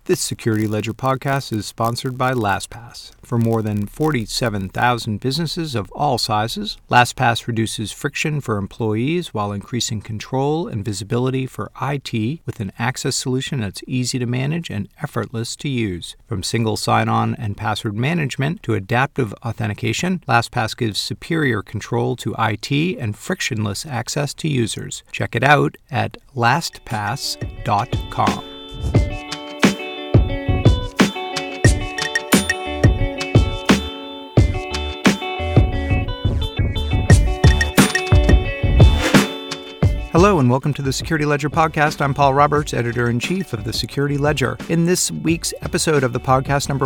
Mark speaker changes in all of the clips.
Speaker 1: This Security Ledger podcast is sponsored by LastPass. For more than 47,000 businesses of all sizes, LastPass reduces friction for employees while increasing control and visibility for IT with an access solution that's easy to manage and effortless to use. From single sign-on and password management to adaptive authentication, LastPass gives superior control to IT and frictionless access to users. Check it out at lastpass.com. Hello and welcome to the Security Ledger podcast. I'm Paul Roberts, editor-in-chief of the Security Ledger. In this week's episode of the podcast, number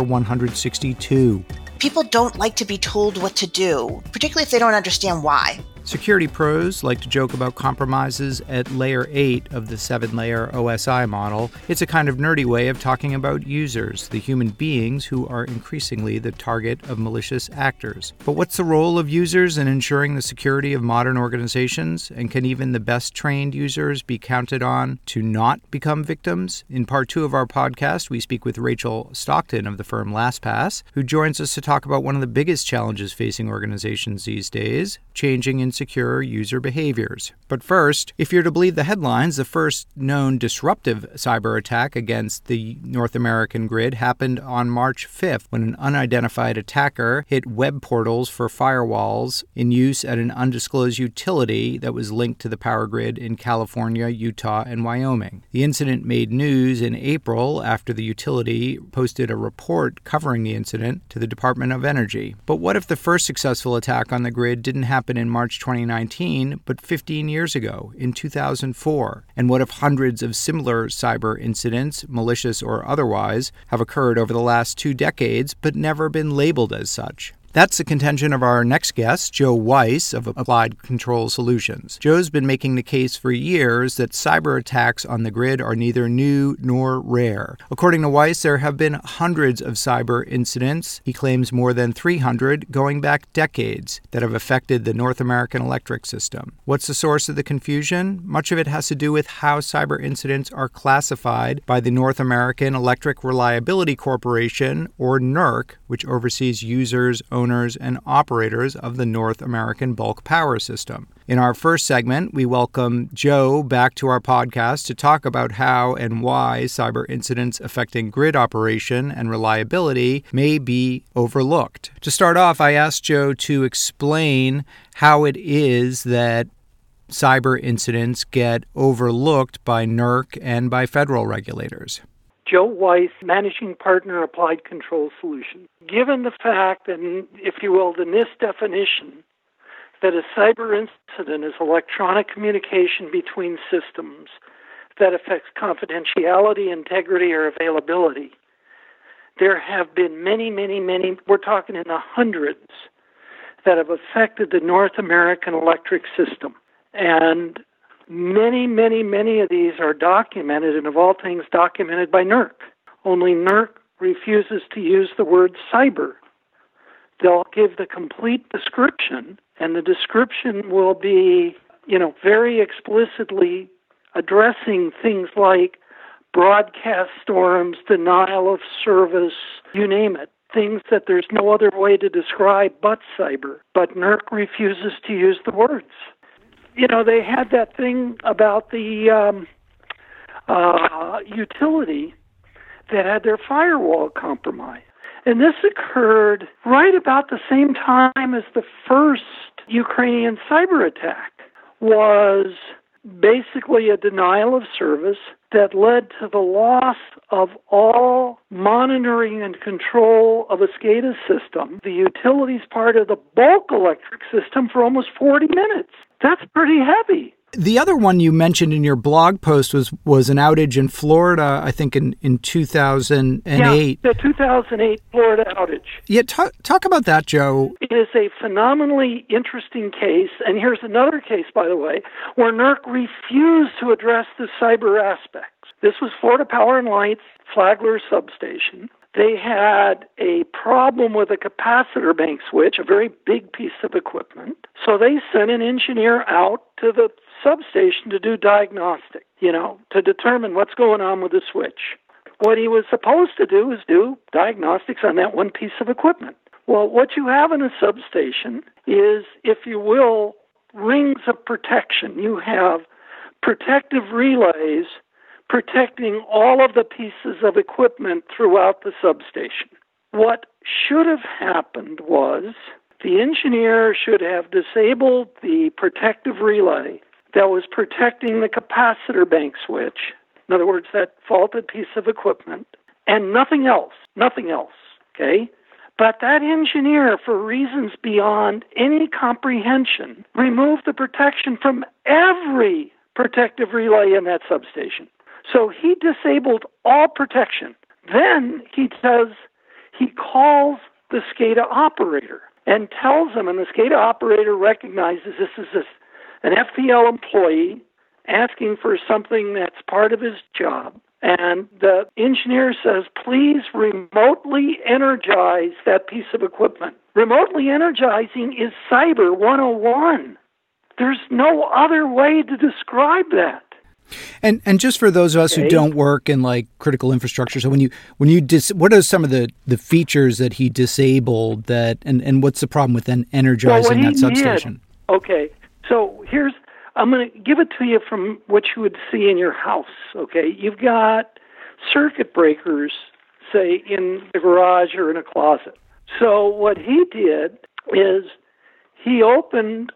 Speaker 1: 162.
Speaker 2: People don't like to be told what to do, particularly if they don't understand why.
Speaker 1: Security pros like to joke about compromises at layer 8 of the 7-layer OSI model. It's a kind of nerdy way of talking about users, the human beings who are increasingly the target of malicious actors. But what's the role of users in ensuring the security of modern organizations? And can even the best trained users be counted on to not become victims? In part 2 of our podcast, we speak with Rachel Stockton of the firm LastPass, who joins us to talk about one of the biggest challenges facing organizations these days, changing insecure user behaviors. But first, if you're to believe the headlines, the first known disruptive cyber attack against the North American grid happened on March 5th when an unidentified attacker hit web portals for firewalls in use at an undisclosed utility that was linked to the power grid in California, Utah, and Wyoming. The incident made news in April after the utility posted a report covering the incident to the Department of Energy. But what if the first successful attack on the grid didn't happen in March 2019, but 15 years ago, in 2004? And what if hundreds of similar cyber incidents, malicious or otherwise, have occurred over the last 2 decades, but never been labeled as such? That's the contention of our next guest, Joe Weiss of Applied Control Solutions. Joe's been making the case for years that cyber attacks on the grid are neither new nor rare. According to Weiss, there have been hundreds of cyber incidents, he claims more than 300, going back decades, that have affected the North American electric system. What's the source of the confusion? Much of it has to do with how cyber incidents are classified by the North American Electric Reliability Corporation, or NERC, which oversees users, owners, and operators of the North American bulk power system. In our first segment, we welcome Joe back to our podcast to talk about how and why cyber incidents affecting grid operation and reliability may be overlooked. To start off, I asked Joe to explain how it is that cyber incidents get overlooked by NERC and by federal regulators.
Speaker 3: Joe Weiss, Managing Partner, Applied Control Solutions. Given the fact, and if you will, the NIST definition, that a cyber incident is electronic communication between systems that affects confidentiality, integrity, or availability, there have been many, we're talking in the hundreds, that have affected the North American electric system. And many of these are documented, and of all things documented by NERC. Only NERC refuses to use the word cyber. They'll give the complete description, and the description will be, very explicitly addressing things like broadcast storms, denial of service, you name it. Things that there's no other way to describe but cyber. But NERC refuses to use the words. They had that thing about the utility that had their firewall compromised. And this occurred right about the same time as the first Ukrainian cyber attack. Was basically a denial of service that led to the loss of all monitoring and control of a SCADA system, the utilities part of the bulk electric system, for almost 40 minutes. That's pretty heavy.
Speaker 1: The other one you mentioned in your blog post was an outage in Florida, I think in 2008.
Speaker 3: Yeah, the 2008 Florida outage.
Speaker 1: Yeah, talk about that, Joe.
Speaker 3: It is a phenomenally interesting case, and here's another case, by the way, where NERC refused to address the cyber aspects. This was Florida Power and Light's Flagler substation. They had a problem with a capacitor bank switch, a very big piece of equipment. So they sent an engineer out to the substation to do diagnostic, to determine what's going on with the switch. what he was supposed to do is do diagnostics on that one piece of equipment. Well, what you have in a substation is, if you will, rings of protection. You have protective relays protecting all of the pieces of equipment throughout the substation. What should have happened was the engineer should have disabled the protective relay that was protecting the capacitor bank switch, in other words, that faulted piece of equipment, and nothing else, okay? But that engineer, for reasons beyond any comprehension, removed the protection from every protective relay in that substation. So he disabled all protection. Then he calls the SCADA operator and tells him, and the SCADA operator recognizes this is an FPL employee asking for something that's part of his job. And the engineer says, please remotely energize that piece of equipment. Remotely energizing is Cyber 101. There's no other way to describe that.
Speaker 1: And just for those of us who don't work in like critical infrastructure, so what are some of the features that he disabled that, and what's the problem with then energizing that substation?
Speaker 3: Okay, so I'm going to give it to you from what you would see in your house, okay? You've got circuit breakers, say, in the garage or in a closet. So what he did is he opened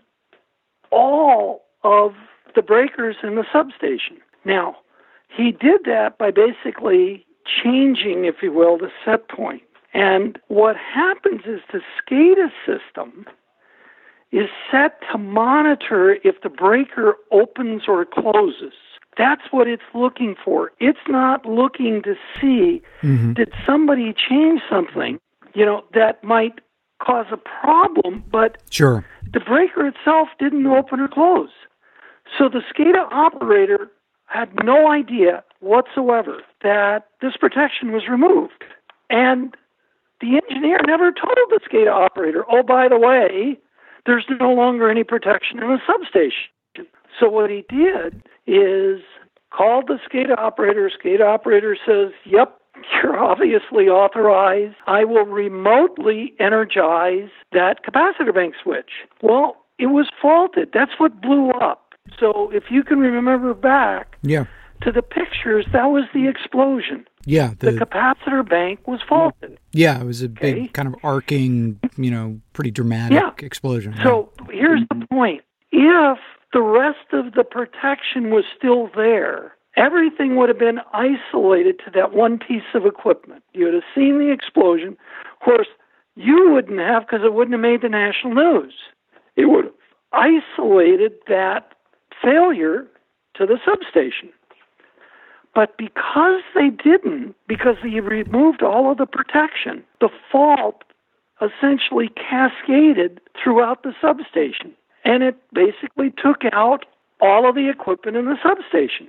Speaker 3: all of the breakers in the substation. Now, he did that by basically changing, if you will, the set point. And what happens is the SCADA system is set to monitor if the breaker opens or closes. That's what it's looking for. It's not looking to see, did somebody change something, that might cause a problem, but
Speaker 1: sure,
Speaker 3: the breaker itself didn't open or close. So the SCADA operator had no idea whatsoever that this protection was removed. And the engineer never told the SCADA operator, oh, by the way, there's no longer any protection in the substation. So what he did is called the SCADA operator. SCADA operator says, yep, you're obviously authorized. I will remotely energize that capacitor bank switch. Well, it was faulted. That's what blew up. So if you can remember back to the pictures, that was the explosion.
Speaker 1: Yeah.
Speaker 3: The capacitor bank was faulted.
Speaker 1: Yeah, it was a big kind of arcing, pretty dramatic explosion.
Speaker 3: So here's the point. If the rest of the protection was still there, everything would have been isolated to that one piece of equipment. You would have seen the explosion. Of course, you wouldn't have, because it wouldn't have made the national news. It would have isolated that failure to the substation. But because they didn't, because they removed all of the protection, the fault essentially cascaded throughout the substation. And it basically took out all of the equipment in the substation.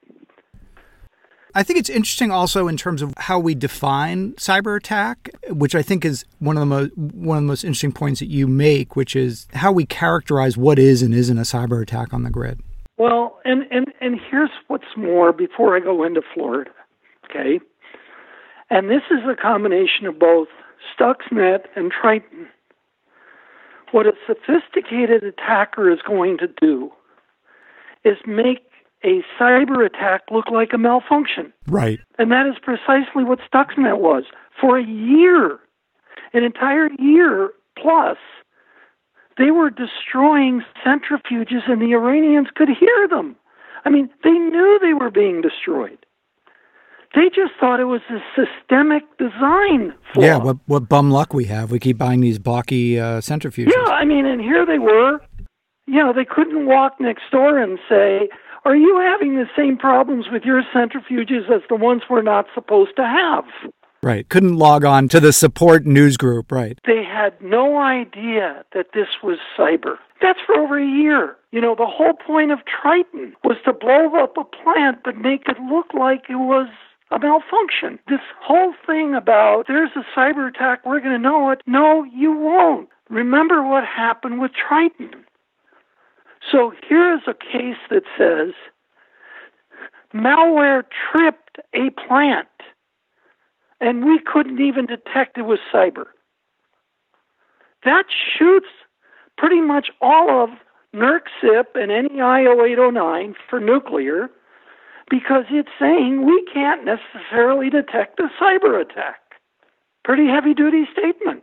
Speaker 1: I think it's interesting also in terms of how we define cyber attack, which I think is one of the most interesting points that you make, which is how we characterize what is and isn't a cyber attack on the grid.
Speaker 3: Well, and here's what's more before I go into Florida, okay? And this is a combination of both Stuxnet and Triton. What a sophisticated attacker is going to do is make a cyber attack look like a malfunction.
Speaker 1: Right.
Speaker 3: And that is precisely what Stuxnet was. For a year, an entire year plus, they were destroying centrifuges and the Iranians could hear them. I mean, they knew they were being destroyed. They just thought it was a systemic design flaw.
Speaker 1: Yeah, what bum luck we have. We keep buying these blocky centrifuges.
Speaker 3: Yeah, I mean, and here they were. They couldn't walk next door and say, are you having the same problems with your centrifuges as the ones we're not supposed to have?
Speaker 1: Right. Couldn't log on to the support news group. Right.
Speaker 3: They had no idea that this was cyber. That's for over a year. The whole point of Triton was to blow up a plant but make it look like it was a malfunction. This whole thing about there's a cyber attack, we're going to know it. No, you won't. Remember what happened with Triton. So here's a case that says malware tripped a plant. and we couldn't even detect it was cyber. That shoots pretty much all of NERC CIP and NEIO 809 for nuclear, because it's saying we can't necessarily detect a cyber attack. Pretty heavy-duty statement.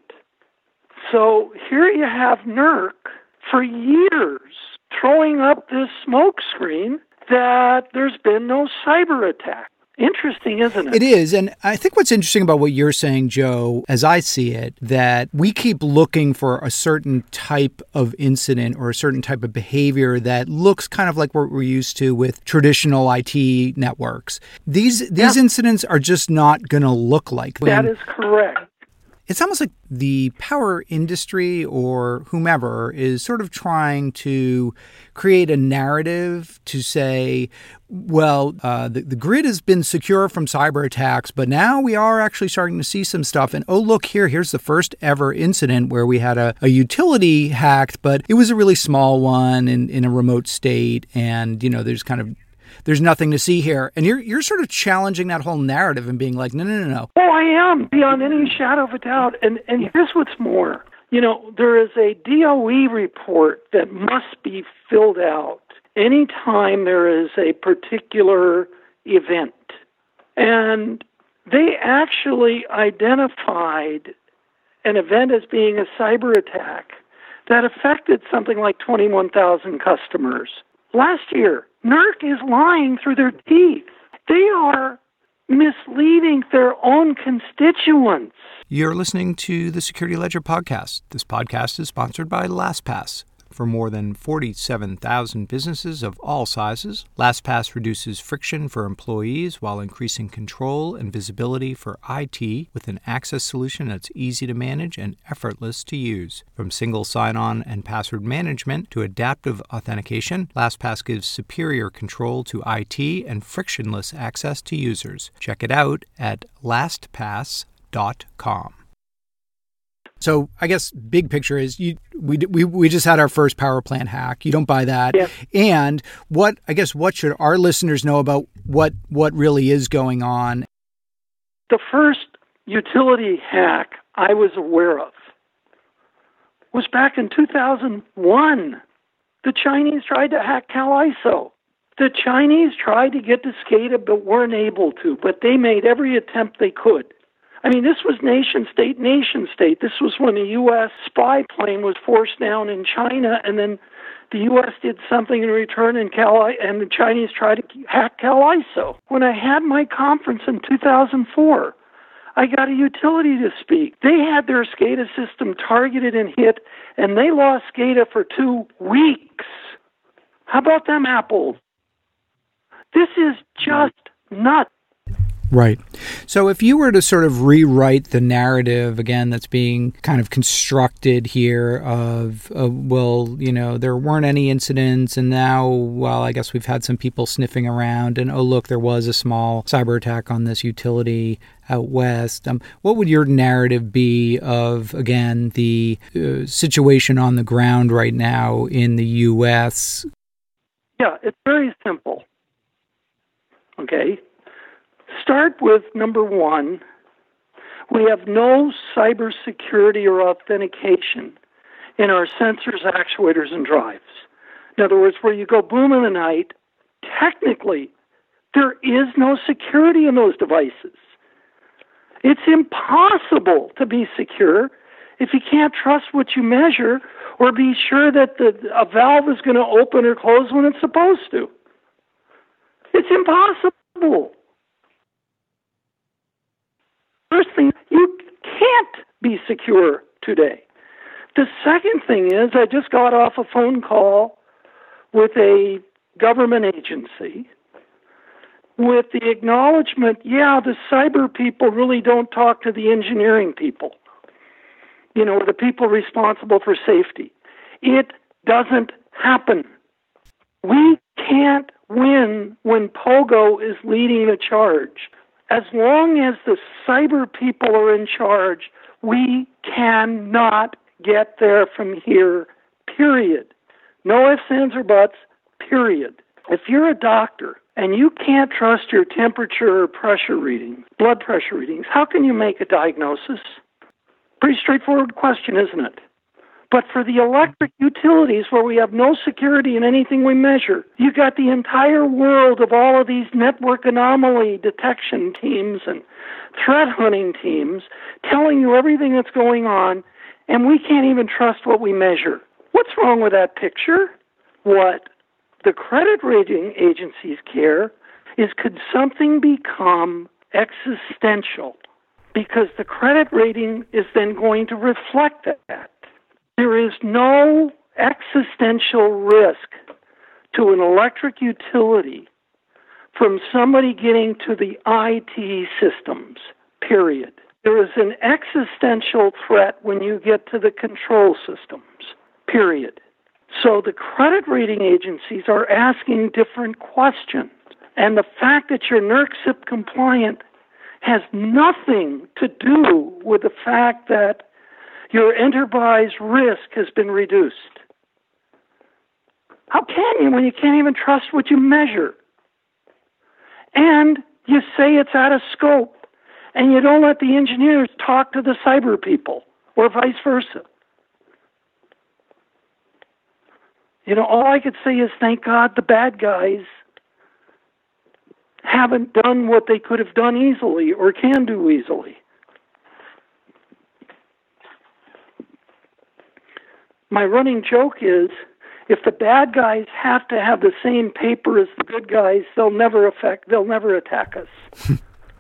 Speaker 3: So here you have NERC for years throwing up this smokescreen that there's been no cyber attack. Interesting, isn't it?
Speaker 1: It is. And I think what's interesting about what you're saying, Joe, as I see it, that we keep looking for a certain type of incident or a certain type of behavior that looks kind of like what we're used to with traditional IT networks. These incidents are just not going to look like
Speaker 3: that. That is correct.
Speaker 1: It's almost like the power industry or whomever is sort of trying to create a narrative to say, well, the grid has been secure from cyber attacks, but now we are actually starting to see some stuff. And, oh, look, here's the first ever incident where we had a utility hacked, but it was a really small one in a remote state. And, there's nothing to see here. And you're sort of challenging that whole narrative and being like, no.
Speaker 3: Oh, I am, beyond any shadow of a doubt. And here's what's more. There is a DOE report that must be filled out anytime there is a particular event. And they actually identified an event as being a cyber attack that affected something like 21,000 customers. Last year, NERC is lying through their teeth. They are misleading their own constituents.
Speaker 1: You're listening to the Security Ledger podcast. This podcast is sponsored by LastPass. For more than 47,000 businesses of all sizes, LastPass reduces friction for employees while increasing control and visibility for IT with an access solution that's easy to manage and effortless to use. From single sign-on and password management to adaptive authentication, LastPass gives superior control to IT and frictionless access to users. Check it out at lastpass.com. So I guess big picture is we just had our first power plant hack. You don't buy that.
Speaker 3: Yeah.
Speaker 1: And what should our listeners know about what really is going on?
Speaker 3: The first utility hack I was aware of was back in 2001. The Chinese tried to hack CalISO. The Chinese tried to get to SCADA but weren't able to, but they made every attempt they could. I mean, this was nation state. This was when a U.S. spy plane was forced down in China, and then the U.S. did something in return, and the Chinese tried to hack CalISO. When I had my conference in 2004, I got a utility to speak. They had their SCADA system targeted and hit, and they lost SCADA for 2 weeks. How about them apples? This is just nuts.
Speaker 1: Right. So if you were to sort of rewrite the narrative, again, that's being kind of constructed here of, there weren't any incidents, and now, I guess we've had some people sniffing around, and, look, there was a small cyber attack on this utility out west. What would your narrative be of, again, the situation on the ground right now in the U.S.?
Speaker 3: Yeah, it's very simple. Okay? Start with number one. We have no cybersecurity or authentication in our sensors, actuators, and drives. In other words, where you go boom in the night, technically, there is no security in those devices. It's impossible to be secure if you can't trust what you measure or be sure that a valve is going to open or close when it's supposed to. It's impossible. First thing, you can't be secure today. The second thing is, I just got off a phone call with a government agency with the acknowledgement, the cyber people really don't talk to the engineering people, the people responsible for safety. It doesn't happen. We can't win when Pogo is leading the charge. As long as the cyber people are in charge, we cannot get there from here, period. No ifs, ands, or buts, period. If you're a doctor and you can't trust your temperature or pressure readings, blood pressure readings, how can you make a diagnosis? Pretty straightforward question, isn't it? But for the electric utilities where we have no security in anything we measure, you got the entire world of all of these network anomaly detection teams and threat hunting teams telling you everything that's going on, and we can't even trust what we measure. What's wrong with that picture? What the credit rating agencies care is, could something become existential? Because the credit rating is then going to reflect that. There is no existential risk to an electric utility from somebody getting to the IT systems, period. There is an existential threat when you get to the control systems, period. So the credit rating agencies are asking different questions. And the fact that you're NERC-CIP compliant has nothing to do with the fact that your enterprise risk has been reduced. How can you when you can't even trust what you measure? And you say it's out of scope, and you don't let the engineers talk to the cyber people, or vice versa. You know, all I could say is thank God the bad guys haven't done what they could have done easily or can do easily. My running joke is, if the bad guys have to have the same paper as the good guys, they'll never attack us.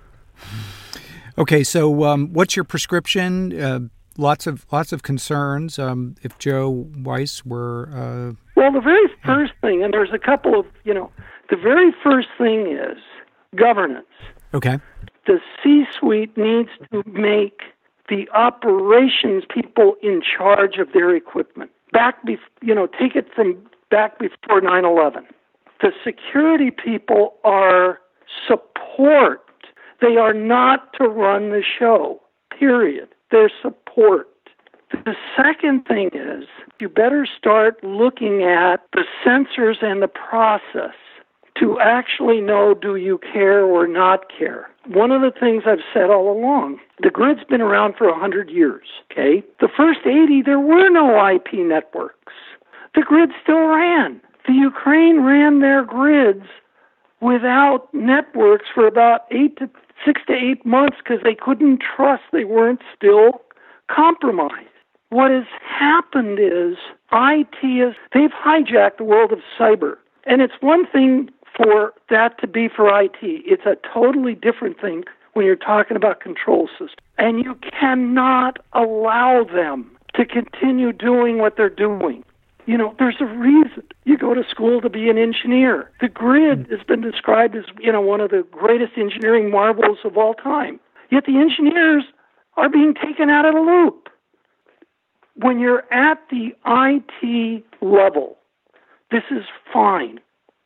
Speaker 1: Okay, so what's your prescription? Lots of concerns. If Joe Weiss were...
Speaker 3: Well, the very first thing, and there's a couple of, the very first thing is governance. Okay. The C-suite needs to make the operations people in charge of their equipment. Take it from back before 9/11. The security people are support. They are not to run the show, period. They're support. The second thing is you better start looking at the sensors and the process to actually know, do you care or not care? One of the things I've said all along, the grid's been around for 100 years, okay? The first 80, there were no IP networks. The grid still ran. The Ukraine ran their grids without networks for about 6 to 8 months because they couldn't trust they weren't still compromised. What has happened is they've hijacked the world of cyber. And it's one thing for that to be for IT. It's a totally different thing when you're talking about control systems. And you cannot allow them to continue doing what they're doing. There's a reason you go to school to be an engineer. The grid has been described as, one of the greatest engineering marvels of all time. Yet the engineers are being taken out of the loop. When you're at the IT level, this is fine.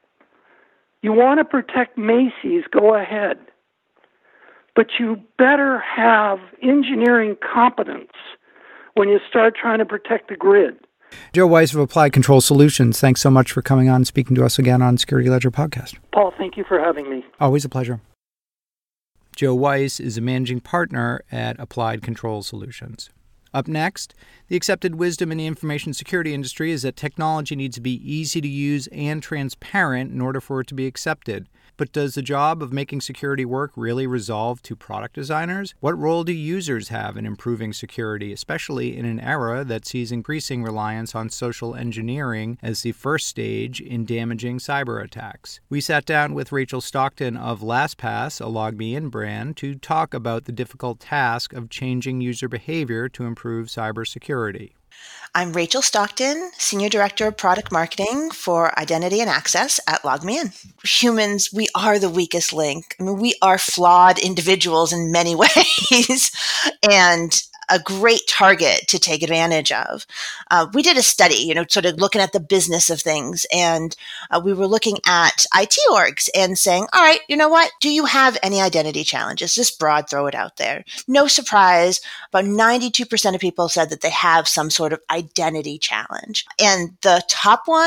Speaker 3: You want to protect Macy's, go ahead. But you better have engineering competence when you start trying to protect the grid.
Speaker 1: Joe Weiss of Applied Control Solutions, thanks so much for coming on and speaking to us again on Security Ledger Podcast.
Speaker 3: Paul, thank you for having me.
Speaker 1: Always a pleasure. Joe Weiss is a managing partner at Applied Control Solutions. Up next, the accepted wisdom in the information security industry is that technology needs to be easy to use and transparent in order for it to be accepted. But does the job of making security work really resolve to product designers? What role do users have in improving security, especially in an era that sees increasing reliance on social engineering as the first stage in damaging cyber attacks? We sat down with Rachel Stockton of LastPass, a LogMeIn brand, to talk about the difficult task of changing user behavior to improve cybersecurity.
Speaker 2: I'm Rachel Stockton, Senior Director of Product Marketing for Identity and Access at LogMeIn. Humans, we are the weakest link. We are flawed individuals in many ways and a great target to take advantage of. We did a study, sort of looking at the business of things, and we were looking at IT orgs and saying, all right, you know what? Do you have any identity challenges? Just broad, throw it out there. No surprise, about 92% of people said that they have some sort of identity challenge. And the top one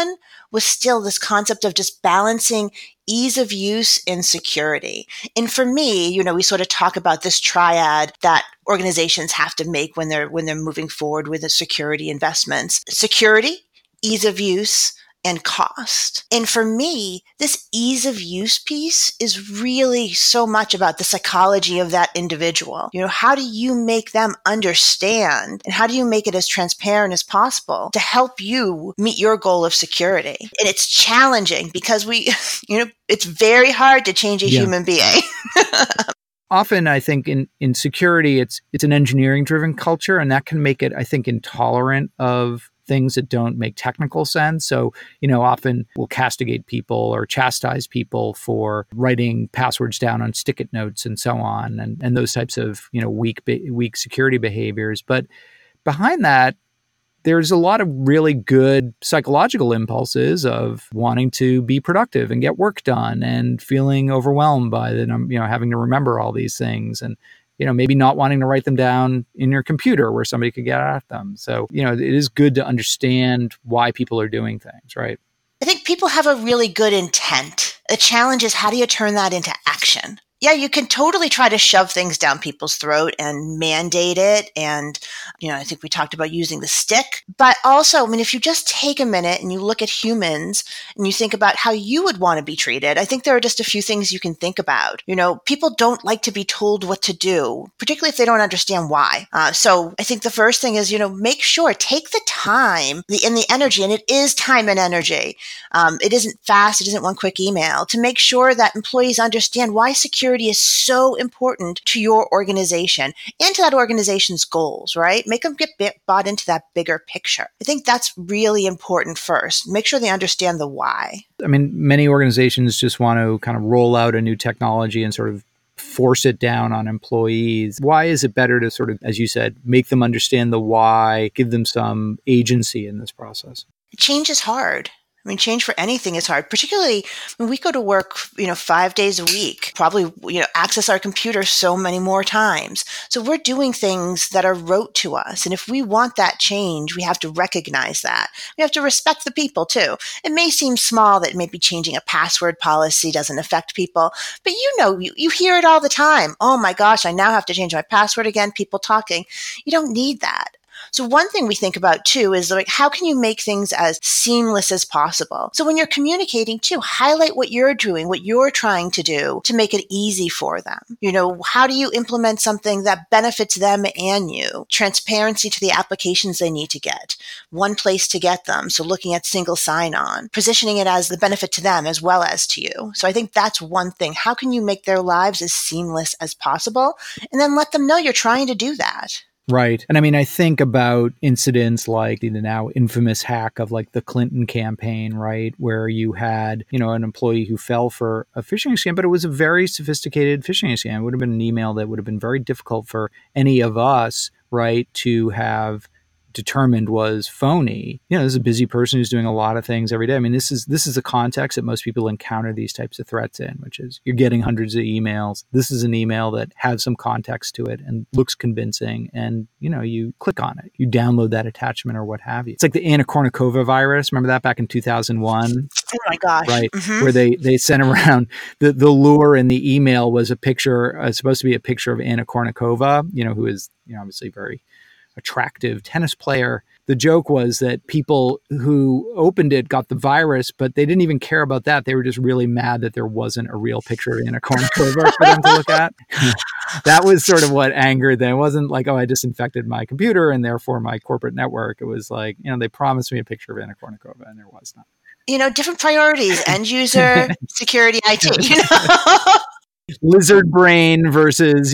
Speaker 2: was still this concept of just balancing ease of use and security. And for me, we sort of talk about this triad that organizations have to make when they're moving forward with the security investments: security, ease of use, and cost. And for me, this ease of use piece is really so much about the psychology of that individual. How do you make them understand, and how do you make it as transparent as possible to help you meet your goal of security? And it's challenging because it's very hard to change a human being.
Speaker 1: Often, I think in security, it's an engineering driven culture, and that can make it, I think, intolerant of things that don't make technical sense. So, often we'll castigate people or chastise people for writing passwords down on stick-it notes and so on, and those types of, weak security behaviors. But behind that, there's a lot of really good psychological impulses of wanting to be productive and get work done and feeling overwhelmed by having to remember all these things, and maybe not wanting to write them down in your computer where somebody could get at them. So, it is good to understand why people are doing things, right?
Speaker 2: I think people have a really good intent. The challenge is, how do you turn that into action? Yeah, you can totally try to shove things down people's throat and mandate it. And, I think we talked about using the stick. But also, if you just take a minute and you look at humans and you think about how you would want to be treated, I think there are just a few things you can think about. People don't like to be told what to do, particularly if they don't understand why. So I think the first thing is, make sure, take the time and the energy, and it is time and energy. It isn't fast. It isn't one quick email, to make sure that employees understand why security is so important to your organization and to that organization's goals, right? Make them get bought into that bigger picture. I think that's really important first. Make sure they understand the why.
Speaker 1: Many organizations just want to kind of roll out a new technology and sort of force it down on employees. Why is it better to sort of, as you said, make them understand the why, give them some agency in this process?
Speaker 2: Change is hard. Change for anything is hard, particularly when we go to work, 5 days a week, probably, access our computer so many more times. So we're doing things that are rote to us. And if we want that change, we have to recognize that. We have to respect the people too. It may seem small that maybe changing a password policy doesn't affect people, but you hear it all the time. Oh my gosh, I now have to change my password again. People talking. You don't need that. So one thing we think about too is how can you make things as seamless as possible? So when you're communicating too, highlight what you're doing, what you're trying to do to make it easy for them. How do you implement something that benefits them and you? Transparency to the applications they need to get. One place to get them. So looking at single sign-on, positioning it as the benefit to them as well as to you. So I think that's one thing. How can you make their lives as seamless as possible? And then let them know you're trying to do that.
Speaker 1: Right. And I think about incidents like the now infamous hack of the Clinton campaign, right? Where you had, an employee who fell for a phishing scam, but it was a very sophisticated phishing scam. It would have been an email that would have been very difficult for any of us, right, to have determined was phony. This is a busy person who's doing a lot of things every day. This is a context that most people encounter these types of threats in, which is you're getting hundreds of emails. This is an email that has some context to it and looks convincing, and you click on it, you download that attachment or what have you. It's like the Anna Kournikova virus. Remember that back in 2001?
Speaker 2: Oh my gosh!
Speaker 1: Right, where they sent around the lure in the email was a picture, supposed to be a picture of Anna Kournikova, who is obviously very attractive tennis player. The joke was that people who opened it got the virus, but they didn't even care about that. They were just really mad that there wasn't a real picture of Anna Kournikova for them to look at. That was sort of what angered them. It wasn't like, oh, I disinfected my computer and therefore my corporate network. It was like, they promised me a picture of Anna Kournikova and there was not.
Speaker 2: Different priorities, end user, security, IT,
Speaker 1: Lizard brain versus,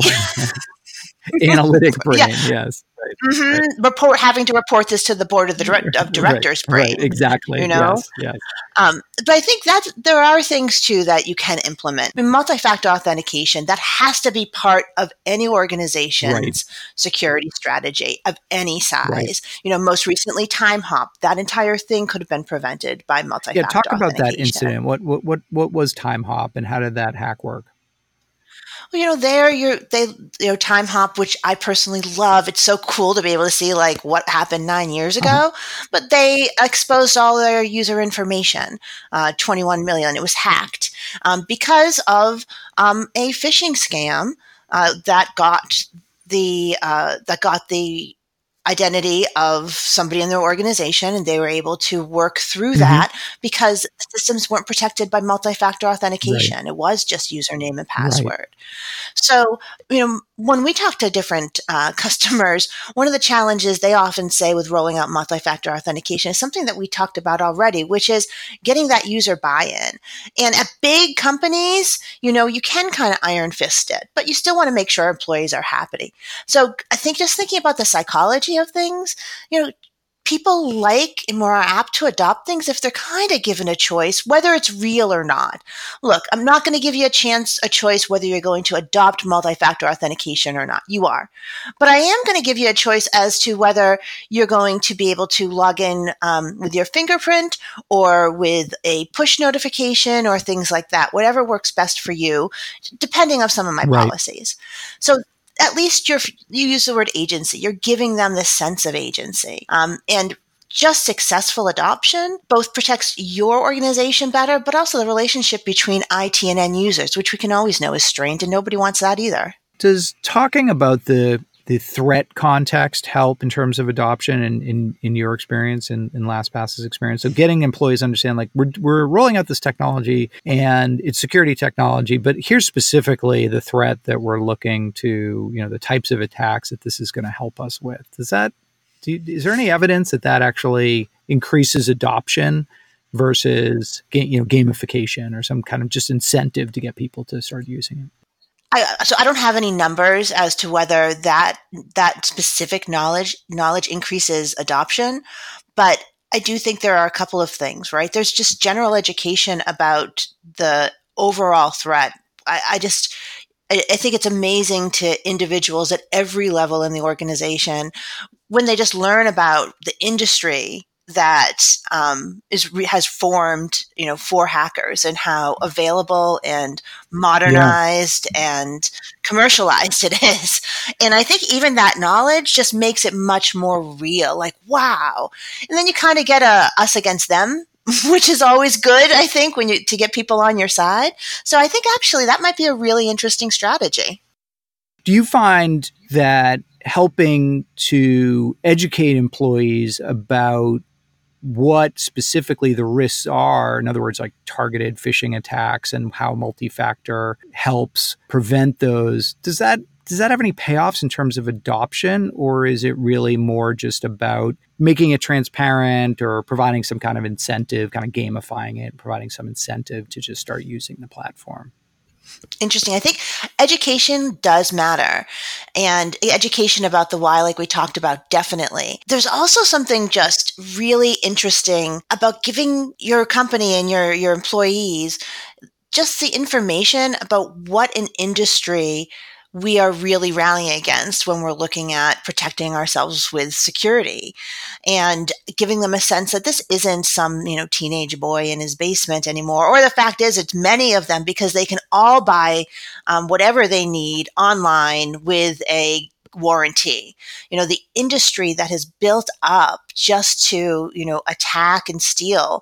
Speaker 1: analytic brain. Yeah. Yes. Right.
Speaker 2: Having to report this to the board of directors brain.
Speaker 1: Right. Exactly. Yes.
Speaker 2: But I think that there are things too that you can implement. Multi-factor authentication, that has to be part of any organization's security strategy of any size. Right. Most recently, TimeHop, that entire thing could have been prevented by multi-factor authentication.
Speaker 1: Talk about that incident. What was TimeHop and how did that hack work?
Speaker 2: Well, time hop, which I personally love. It's so cool to be able to see like what happened 9 years
Speaker 1: Uh-huh.
Speaker 2: ago. But they exposed all their user information, 21 million. It was hacked because of a phishing scam that got the identity of somebody in their organization, and they were able to work through
Speaker 1: Hmm.
Speaker 2: that because systems weren't protected by multi-factor
Speaker 1: Right.
Speaker 2: authentication. It was just username and
Speaker 1: Right.
Speaker 2: password. So, when we talk to different customers, one of the challenges they often say with rolling out multi-factor authentication is something that we talked about already, which is getting that user buy-in. And at big companies, you can kind of iron fist it, but you still want to make sure employees are happy. So I think just thinking about the psychology of things, people like and more apt to adopt things if they're kind of given a choice, whether it's real or not. Look, I'm not going to give you a choice whether you're going to adopt multi-factor authentication or not. You are. But I am going to give you a choice as to whether you're going to be able to log in with your fingerprint or with a push notification or things like that, whatever works best for you, depending on some of my
Speaker 1: Right.
Speaker 2: policies. So at least you use the word agency. You're giving them this sense of agency. And just successful adoption both protects your organization better, but also the relationship between IT and end users, which we can always know is strained, and nobody wants that either.
Speaker 1: Does talking about the threat context help in terms of adoption in your experience and in LastPass's experience? So getting employees to understand, like, we're rolling out this technology and it's security technology, but here's specifically the threat that we're looking to, the types of attacks that this is going to help us with. Is there any evidence that actually increases adoption versus gamification or some kind of just incentive to get people to start using it?
Speaker 2: So I don't have any numbers as to whether that specific knowledge increases adoption, but I do think there are a couple of things, right? There's just general education about the overall threat. I think it's amazing to individuals at every level in the organization when they just learn about the industry that has formed, for hackers, and how available and
Speaker 1: Yeah.
Speaker 2: modernized and commercialized it is. And I think even that knowledge just makes it much more real. Like, wow! And then you kind of get a us against them, which is always good, I think, to get people on your side. So I think actually that might be a really interesting strategy.
Speaker 1: Do you find that helping to educate employees about what specifically the risks are, in other words, like targeted phishing attacks and how multi-factor helps prevent those, does that have any payoffs in terms of adoption, or is it really more just about making it transparent or providing some kind of incentive, kind of gamifying it, providing some incentive to just start using the platform?
Speaker 2: Interesting. I think education does matter, and education about the why, like we talked about, definitely. There's also something just really interesting about giving your company and your employees just the information about what an industry we are really rallying against when we're looking at protecting ourselves with security, and giving them a sense that this isn't some teenage boy in his basement anymore, or the fact is it's many of them, because they can all buy whatever they need online with a warranty. The industry that has built up just to attack and steal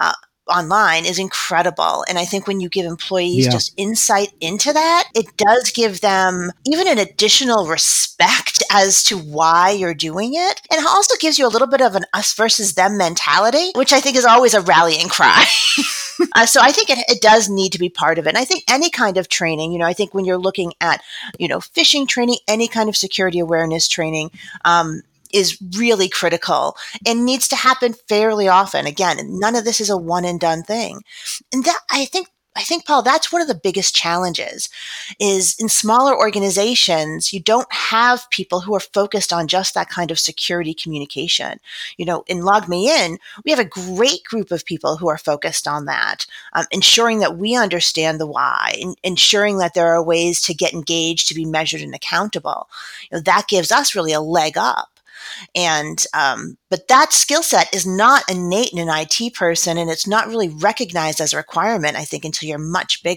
Speaker 2: online is incredible. And I think when you give employees
Speaker 1: Yeah.
Speaker 2: just insight into that, it does give them even an additional respect as to why you're doing it. And it also gives you a little bit of an us versus them mentality, which I think is always a rallying cry. So I think it does need to be part of it. And I think any kind of training, I think when you're looking at, phishing training, any kind of security awareness training, is really critical and needs to happen fairly often. Again, none of this is a one and done thing. And that I think, Paul, that's one of the biggest challenges is in smaller organizations, you don't have people who are focused on just that kind of security communication. In LogMeIn, we have a great group of people who are focused on that, ensuring that we understand the why, ensuring that there are ways to get engaged, to be measured and accountable. That gives us really a leg up. And but that skill set is not innate in an IT person, and it's not really recognized as a requirement, I think, until you're much bigger.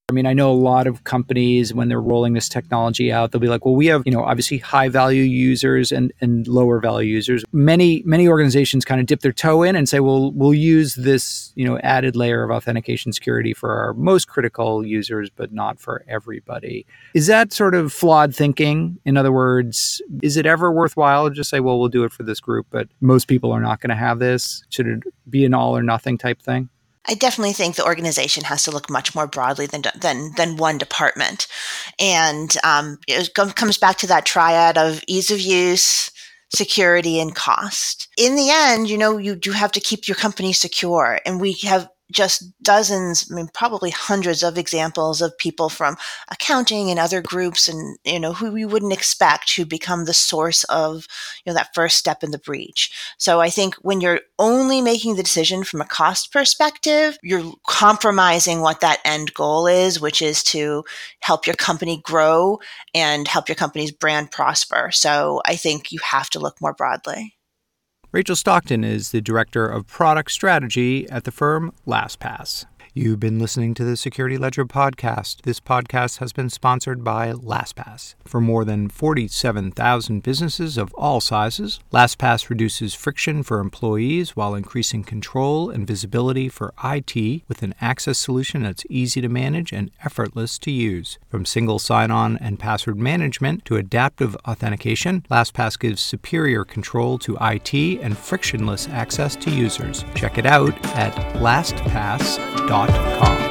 Speaker 1: I mean, I know a lot of companies, when they're rolling this technology out, they'll be like, well, we have, obviously high value users and lower value users. Many organizations kind of dip their toe in and say, well, we'll use this, added layer of authentication security for our most critical users, but not for everybody. Is that sort of flawed thinking? In other words, is it ever worthwhile to just say, well, we'll do it for this group, but most people are not going to have this? Should it be an all or nothing type thing?
Speaker 2: I definitely think the organization has to look much more broadly than one department. And it comes back to that triad of ease of use, security, and cost. In the end, you do have to keep your company secure. And we have just dozens, probably hundreds of examples of people from accounting and other groups and, who we wouldn't expect who become the source of, that first step in the breach. So I think when you're only making the decision from a cost perspective, you're compromising what that end goal is, which is to help your company grow and help your company's brand prosper. So I think you have to look more broadly.
Speaker 1: Rachel Stockton is the Director of Product Strategy at the firm LastPass. You've been listening to the Security Ledger podcast. This podcast has been sponsored by LastPass. For more than 47,000 businesses of all sizes, LastPass reduces friction for employees while increasing control and visibility for IT with an access solution that's easy to manage and effortless to use. From single sign-on and password management to adaptive authentication, LastPass gives superior control to IT and frictionless access to users. Check it out at lastpass.com.